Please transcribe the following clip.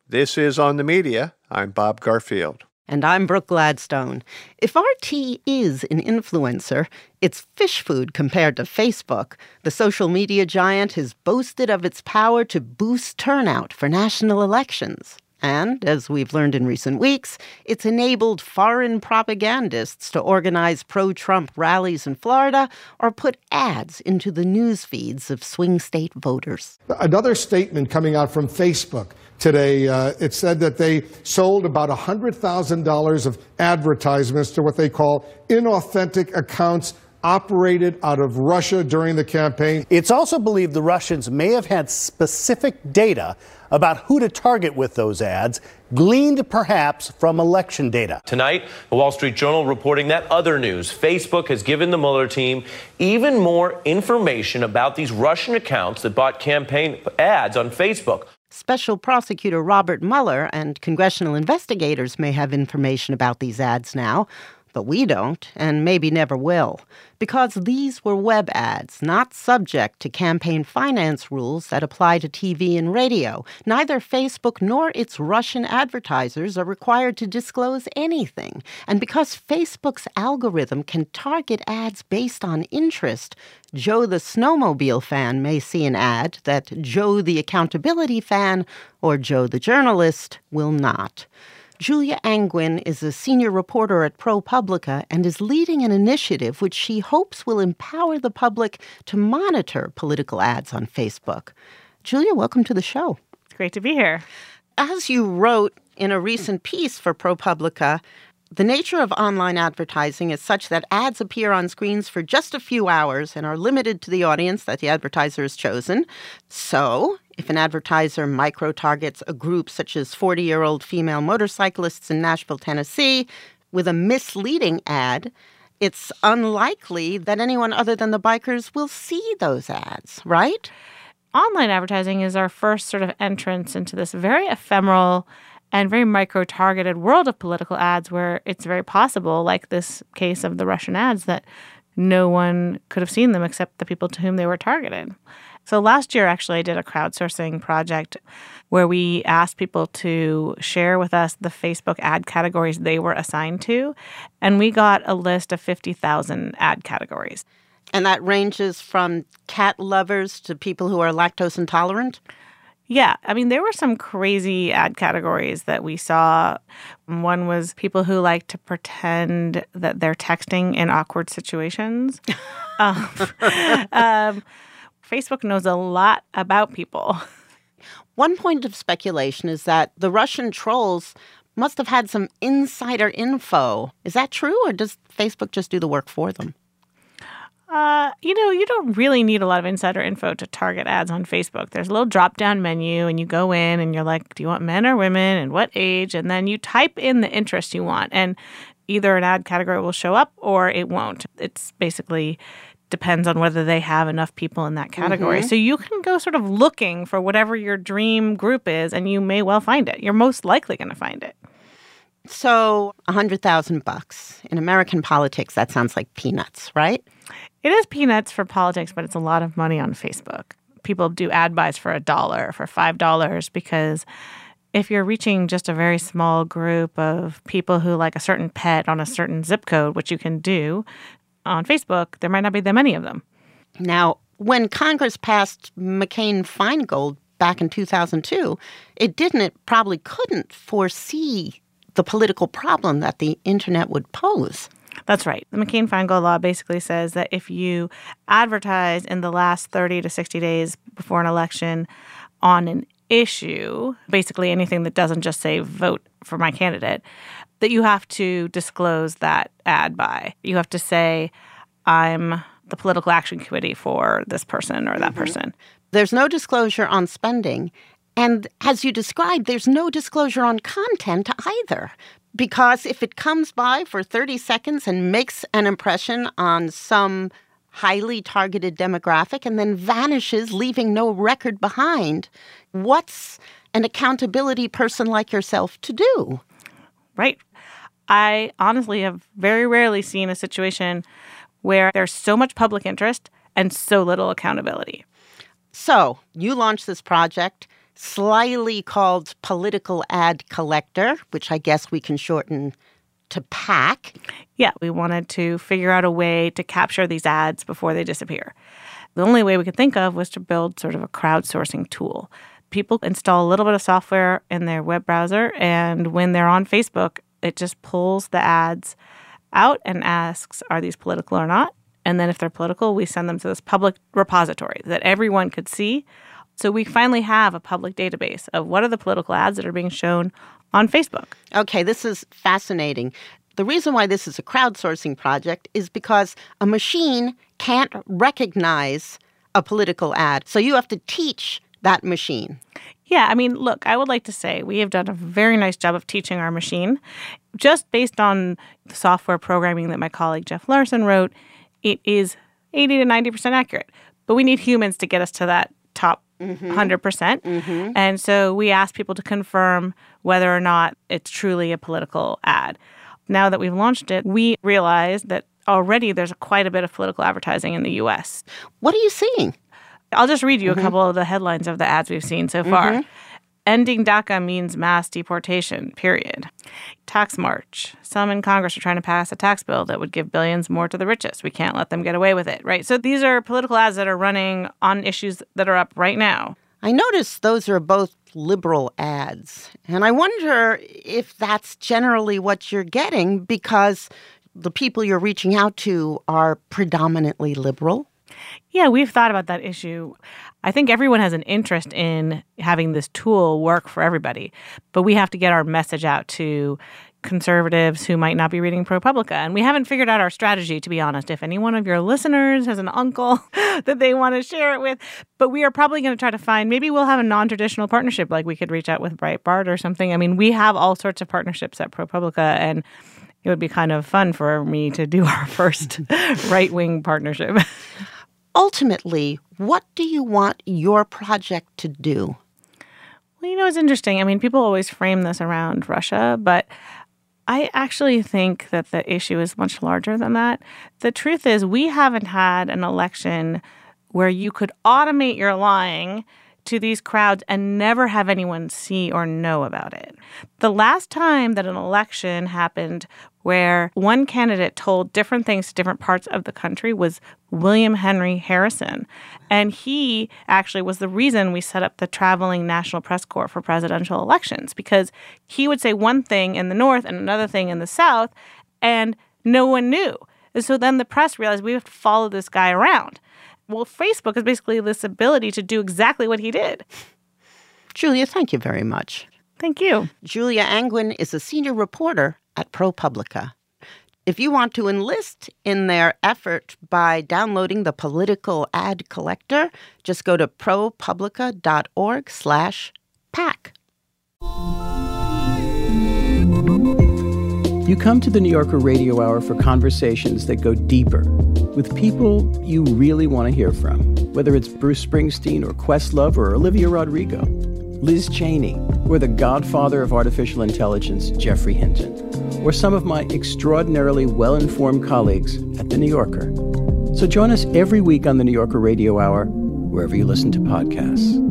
This is On the Media. I'm Bob Garfield. And I'm Brooke Gladstone. If RT is an influencer, it's fish food compared to Facebook. The social media giant has boasted of its power to boost turnout for national elections. And, as we've learned in recent weeks, it's enabled foreign propagandists to organize pro-Trump rallies in Florida or put ads into the news feeds of swing state voters. Another statement coming out from Facebook today, it said that they sold about $100,000 of advertisements to what they call inauthentic accounts operated out of Russia during the campaign. It's also believed the Russians may have had specific data about who to target with those ads, gleaned perhaps from election data. Tonight, the Wall Street Journal reporting that other news. Facebook has given the Mueller team even more information about these Russian accounts that bought campaign ads on Facebook. Special Prosecutor Robert Mueller and congressional investigators may have information about these ads now, but we don't, and maybe never will, because these were web ads, not subject to campaign finance rules that apply to TV and radio. Neither Facebook nor its Russian advertisers are required to disclose anything. And because Facebook's algorithm can target ads based on interest, Joe the snowmobile fan may see an ad that Joe the accountability fan or Joe the journalist will not. Julia Angwin is a senior reporter at ProPublica and is leading an initiative which she hopes will empower the public to monitor political ads on Facebook. Julia, welcome to the show. It's great to be here. As you wrote in a recent piece for ProPublica, the nature of online advertising is such that ads appear on screens for just a few hours and are limited to the audience that the advertiser has chosen. So, if an advertiser micro-targets a group such as 40-year-old female motorcyclists in Nashville, Tennessee, with a misleading ad, it's unlikely that anyone other than the bikers will see those ads, right? Online advertising is our first sort of entrance into this very ephemeral and very micro-targeted world of political ads where it's very possible, like this case of the Russian ads, that no one could have seen them except the people to whom they were targeted. So last year, actually, I did a crowdsourcing project where we asked people to share with us the Facebook ad categories they were assigned to, and we got a list of 50,000 ad categories. And that ranges from cat lovers to people who are lactose intolerant? Yeah. I mean, there were some crazy ad categories that we saw. One was people who like to pretend that they're texting in awkward situations. Facebook knows a lot about people. One point of speculation is that the Russian trolls must have had some insider info. Is that true, or does Facebook just do the work for them? You don't really need a lot of insider info to target ads on Facebook. There's a little drop-down menu, and you go in, and you're like, do you want men or women, and what age? And then you type in the interest you want, and either an ad category will show up or it won't. It's basically depends on whether they have enough people in that category. Mm-hmm. So you can go sort of looking for whatever your dream group is, and you may well find it. You're most likely going to find it. So $100,000 in American politics, that sounds like peanuts, right? It is peanuts for politics, but it's a lot of money on Facebook. People do ad buys for $1, for $5, because if you're reaching just a very small group of people who like a certain pet on a certain zip code, which you can do on Facebook, there might not be that many of them. Now, when Congress passed McCain-Feingold back in 2002, it probably couldn't foresee the political problem that the internet would pose. That's right. The McCain-Feingold law basically says that if you advertise in the last 30 to 60 days before an election on an issue, basically anything that doesn't just say vote for my candidate, that you have to disclose that ad buy. You have to say, I'm the political action committee for this person or that person. There's no disclosure on spending. And as you described, there's no disclosure on content either. Because if it comes by for 30 seconds and makes an impression on some highly targeted demographic and then vanishes, leaving no record behind, what's an accountability person like yourself to do? Right. I honestly have very rarely seen a situation where there's so much public interest and so little accountability. So you launched this project. slyly called Political Ad Collector, which I guess we can shorten to PAC. Yeah, we wanted to figure out a way to capture these ads before they disappear. The only way we could think of was to build sort of a crowdsourcing tool. People install a little bit of software in their web browser, and when they're on Facebook, it just pulls the ads out and asks, are these political or not? And then if they're political, we send them to this public repository that everyone could see. So we finally have a public database of what are the political ads that are being shown on Facebook. Okay, this is fascinating. The reason why this is a crowdsourcing project is because a machine can't recognize a political ad. So you have to teach that machine. Yeah, I mean, look, I would like to say we have done a very nice job of teaching our machine. Just based on the software programming that my colleague Jeff Larson wrote, it is 80 to 90% accurate. But we need humans to get us to that top 100%. And so we asked people to confirm whether or not it's truly a political ad. Now that we've launched it, we realized that already there's quite a bit of political advertising in the U.S. What are you seeing? I'll just read you a couple of the headlines of the ads we've seen so far. Ending DACA means mass deportation, period. Tax march. Some in Congress are trying to pass a tax bill that would give billions more to the richest. We can't let them get away with it, right? So these are political ads that are running on issues that are up right now. I notice those are both liberal ads. And I wonder if that's generally what you're getting because the people you're reaching out to are predominantly liberal. Yeah, we've thought about that issue. I think everyone has an interest in having this tool work for everybody, but we have to get our message out to conservatives who might not be reading ProPublica. And we haven't figured out our strategy, to be honest. If any one of your listeners has an uncle that they want to share it with, but we are probably going to try to find, maybe we'll have a non-traditional partnership, like we could reach out with Breitbart or something. I mean, we have all sorts of partnerships at ProPublica, and it would be kind of fun for me to do our first right-wing partnership. Ultimately, what do you want your project to do? Well, you know, it's interesting. I mean, people always frame this around Russia, but I actually think that the issue is much larger than that. The truth is we haven't had an election where you could automate your lying to these crowds and never have anyone see or know about it. The last time that an election happened where one candidate told different things to different parts of the country was William Henry Harrison. And he actually was the reason we set up the traveling National Press Corps for presidential elections, because he would say one thing in the North and another thing in the South, and no one knew. And so then the press realized we have to follow this guy around. Well, Facebook is basically this ability to do exactly what he did. Julia, thank you very much. Thank you. Julia Angwin is a senior reporter at ProPublica. If you want to enlist in their effort by downloading the Political Ad Collector, just go to propublica.org/PAC. You come to the New Yorker Radio Hour for conversations that go deeper with people you really want to hear from, whether it's Bruce Springsteen or Questlove or Olivia Rodrigo, Liz Cheney, or the godfather of artificial intelligence, Geoffrey Hinton, or some of my extraordinarily well-informed colleagues at The New Yorker. So join us every week on the New Yorker Radio Hour, wherever you listen to podcasts.